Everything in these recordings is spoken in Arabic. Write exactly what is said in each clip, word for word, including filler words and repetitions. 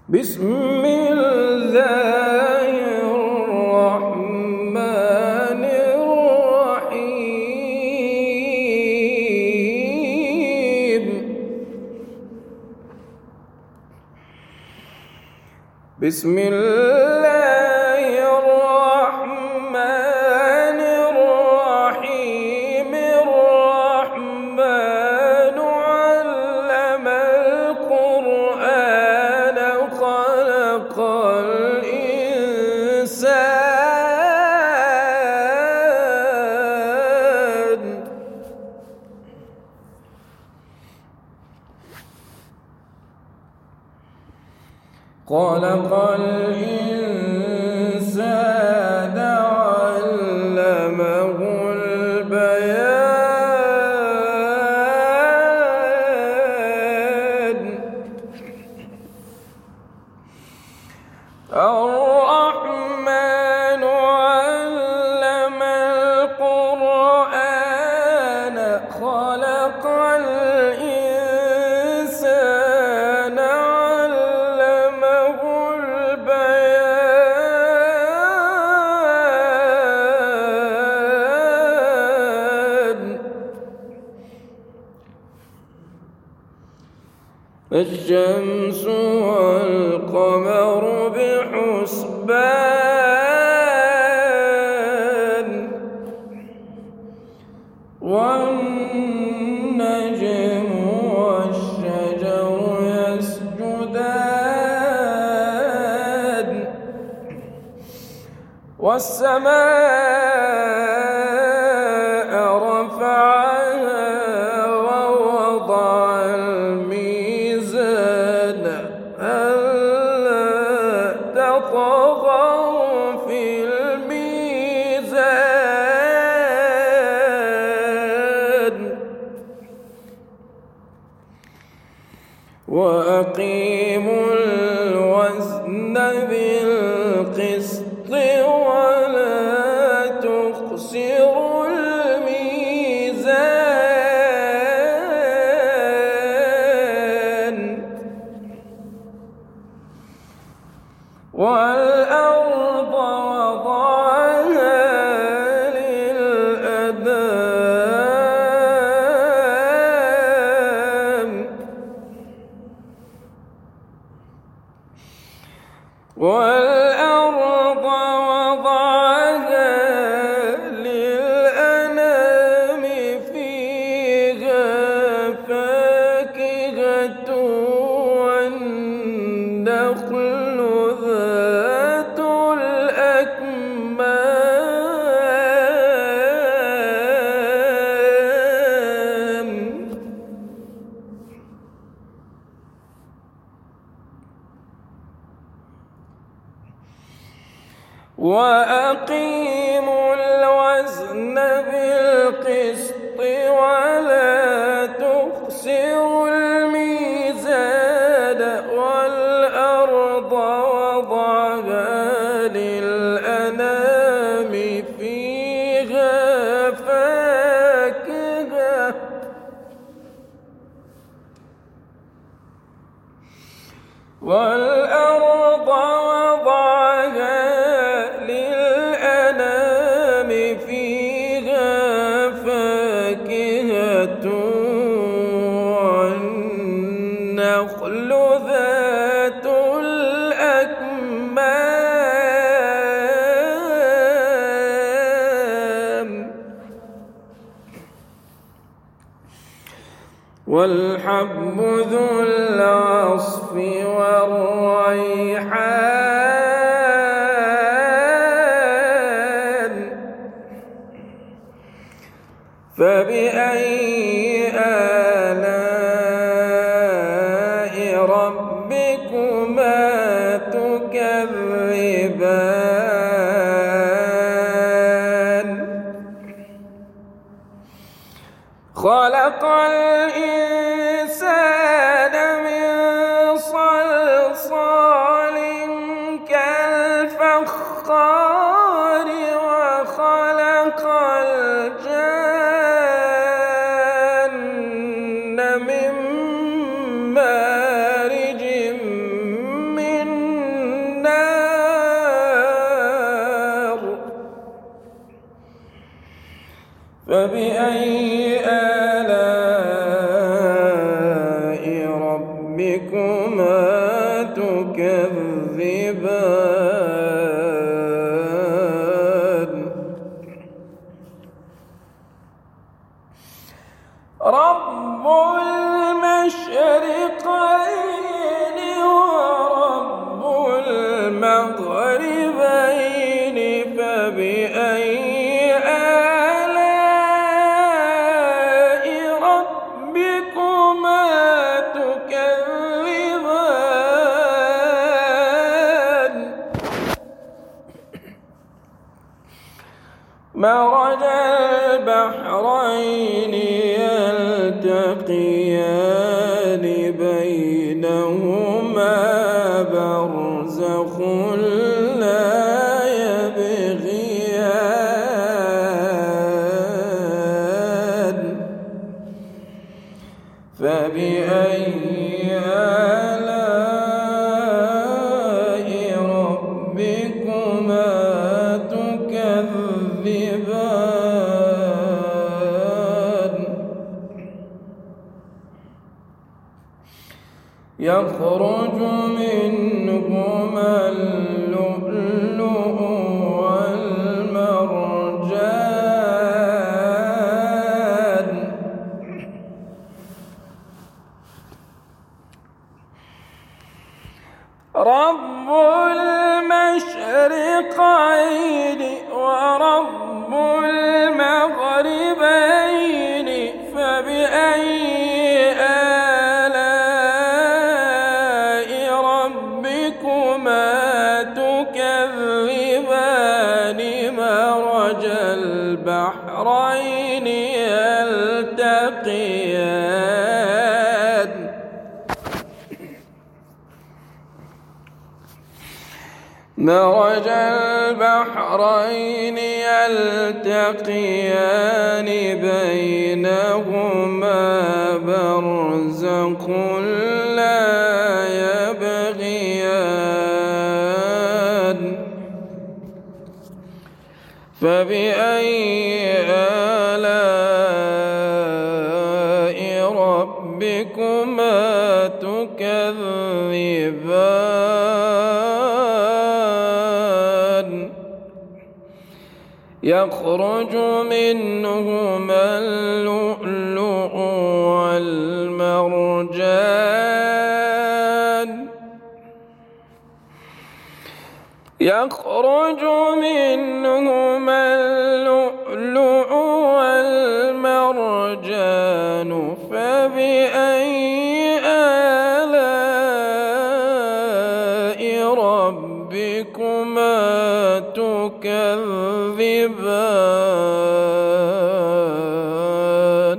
بسم الله الرحمن الرحيم بسم الله الرحمن الرحيم الرحمن علم القرآن خلق الإنسان خلق الإنسان علمه البيان الرحمن علم القرآن خلق الإنسان علمه البيان الشمس والقمر بحسبان والنجم والشجر يسجدان والسماء رفعها ووضع الميزان ألا تطغوا في الميزان وأقيموا الوزن بالقسط ولا تخسروا الميزان والأرض وضعها للأنام والأرض وضعها للأنام فيها فاكهة والنخل ذات الأكمام وأقيموا الوزن بالقسط ولا تخسروا الميزان والأرض وضعها للأنام فيها فاكهة والأرض وضعها للأنام فيها فاكهة والنخل ذات الأكمام والحب ذو العصف والريحان فبأي آلاء ربكما تكذبان خلق الإنسان من صلصال كالفخار وخلق الجان من مارج من ربكما تكذبان رب المشرقين ورب المغربين فبأي آلاء ربكما تكذبان مرج البحرين يلتقيان بينهما برزخ لا يبغيان فبأي آلاء ربكما تكذبان يخرج منهما اللؤلؤ والمرجان رب المشرقين ورب المغربين فبأي تكذبان مرج البحرين يلتقيان مرج البحرين يلتقيان بينهما برزخ لا يبغيان فبأي آلاء ربكما تكذبان يخرج منهما اللؤلؤ والمرجان يخرج منهما اللؤلؤ والمرجان فبأي آلاء ربكما تكذبان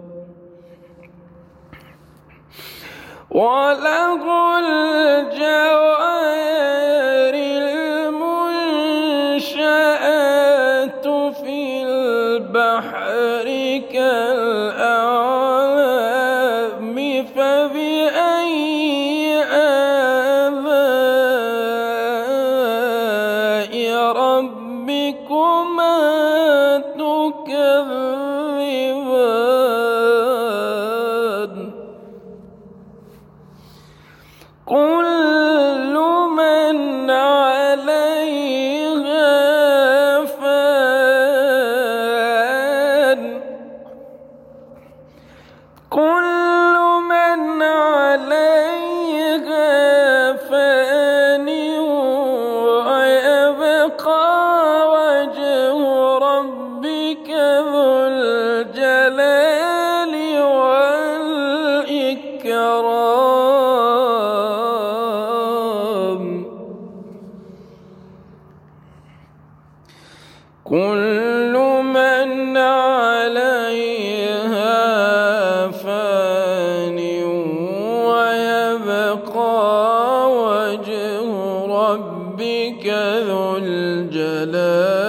وله الجوار المنشآت في البحر كالأعلام فبأي آلاء ربكما تكذبان كل من عليها فان كل من عليها فان ويبقى وجه ربك ذو الجلال والإكرام كل من عليها فان ويبقى وجه ربك ذو الجلال